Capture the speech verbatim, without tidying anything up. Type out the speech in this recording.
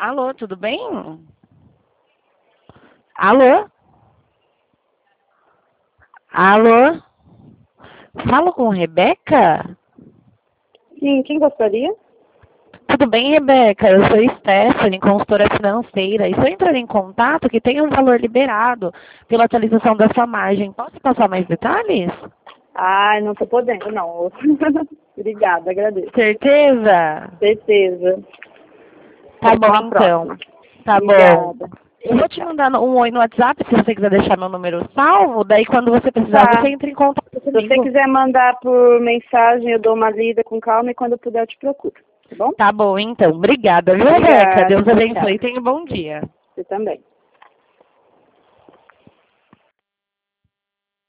Alô, tudo bem? Alô? Alô? Falo com Rebeca? Sim, quem gostaria? Tudo bem, Rebeca? Eu sou Stephanie, consultora financeira. E estou entrando em contato que tem um valor liberado pela atualização da sua margem. Posso passar mais detalhes? Ai, não tô podendo, não. Obrigada, agradeço. Certeza? Certeza. Tá Vamos para bom, a então. próxima. Tá bom. Obrigada. Eu vou te Tchau. mandar um oi no WhatsApp se você quiser deixar meu número salvo. Daí, quando você precisar, você Tá. entra em contato Se você comigo. quiser mandar por mensagem, eu dou uma lida com calma e quando eu puder eu te procuro. Tá bom? Tá bom, então. Obrigada, viu, Rebeca? Obrigada. Deus Tchau, tchau. abençoe e tenha um bom dia. Você também.